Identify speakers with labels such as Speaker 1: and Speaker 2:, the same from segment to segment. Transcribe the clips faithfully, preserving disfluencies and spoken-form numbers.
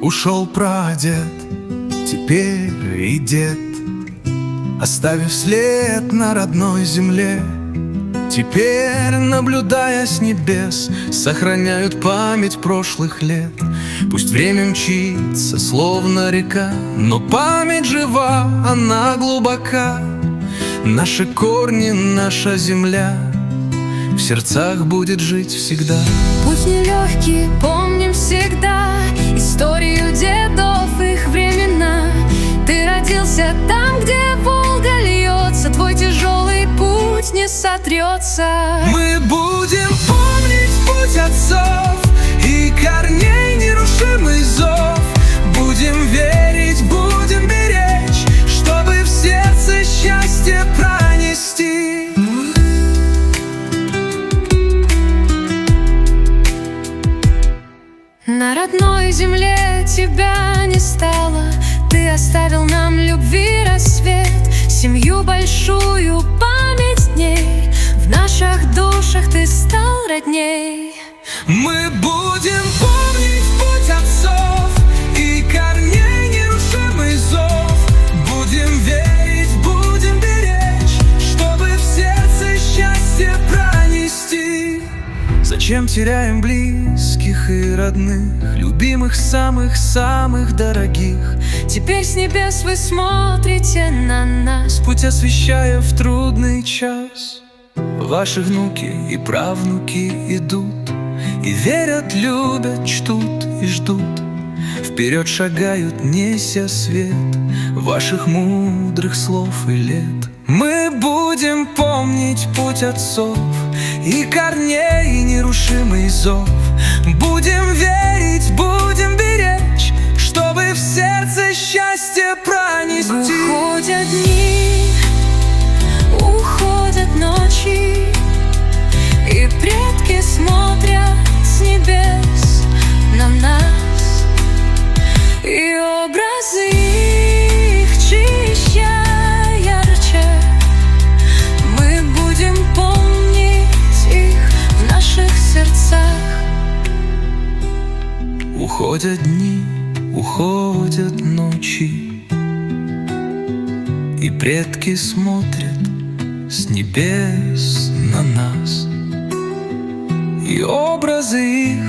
Speaker 1: Ушел прадед, теперь и дед, оставив след на родной земле. Теперь, наблюдая с небес, сохраняют память прошлых лет. Пусть время мчится, словно река, но память жива, она глубока. Наши корни, наша земля в сердцах будет жить всегда.
Speaker 2: Путь нелегкий, помним всегда историю дедов, их времена. Ты родился там, где Волга льется, твой тяжелый путь не сотрется.
Speaker 1: Мы будем помнить путь отцов и корней нерушимый зов. Будем верить, будем беречь, чтобы в сердце счастье пронести.
Speaker 2: На родной земле тебя не стало, ты оставил нам любви рассвет, семью большую, память дней, в наших душах ты стал родней.
Speaker 1: Мы будем помнить путь отцов и корней нерушимый зов. Будем верить, будем беречь, чтобы в сердце счастье пронести. Зачем теряем близких и родных, любимых, самых-самых дорогих?
Speaker 2: Теперь с небес вы смотрите на нас,
Speaker 1: Путь освещая в трудный час. Ваши внуки и правнуки идут, и верят, любят, чтут и ждут. Вперед шагают, неся свет ваших мудрых слов и лет. Мы будем помнить путь отцов и корней нерушимый зов. Будем верить, будем беречь, чтобы в сердце счастье пронести.
Speaker 2: Уходят дни, уходят ночи, и предки смотрят с небес на нас, и образы их чище, ярче. Мы будем помнить их в наших сердцах.
Speaker 1: Уходят дни, уходят ночи, и предки смотрят с небес на нас, и образы их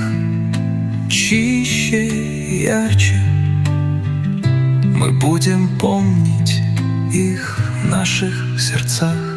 Speaker 1: чище и ярче. Мы будем помнить их в наших сердцах.